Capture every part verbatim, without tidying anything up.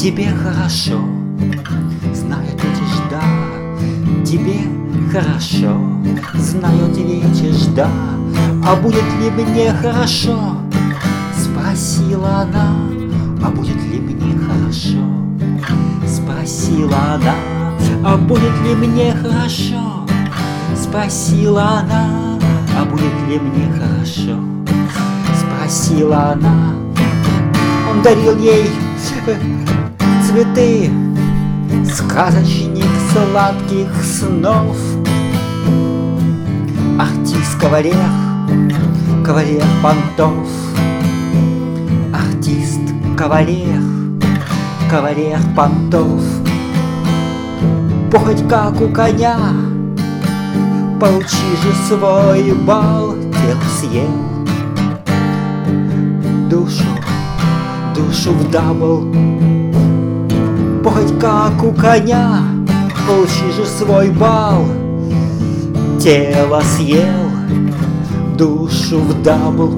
Тебе хорошо, знают эти жда. Тебе хорошо, знают эти жда. А будет ли мне хорошо? Спросила она. А будет ли мне хорошо? Спросила она. А будет ли мне хорошо? Спросила она. А будет ли мне хорошо? Спросила она. Он дарил ей цветы, сказочник сладких снов. Артист кавалер, кавалер понтов. Артист кавалер, кавалер понтов. Похоть как у коня, получи же свой бал. Тело съел, душу, душу в дабл. Похоть как у коня, получи же свой бал. Тело съел, душу в дабл.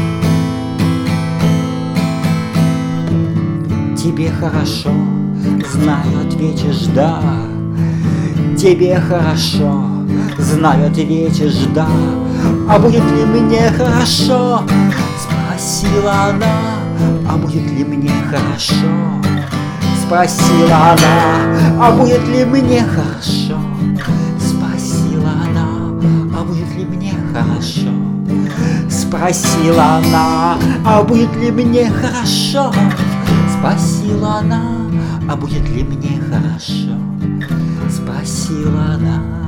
Тебе хорошо, знаю, ответишь да. Тебе хорошо, знаю, ответишь да. А будет ли мне хорошо? Спросила она. А будет ли мне хорошо? Спросила она. А будет ли мне хорошо? Спросила она. А будет ли мне хорошо? Спросила она. А будет ли мне хорошо? Спросила она. А будет ли мне хорошо? Спросила она.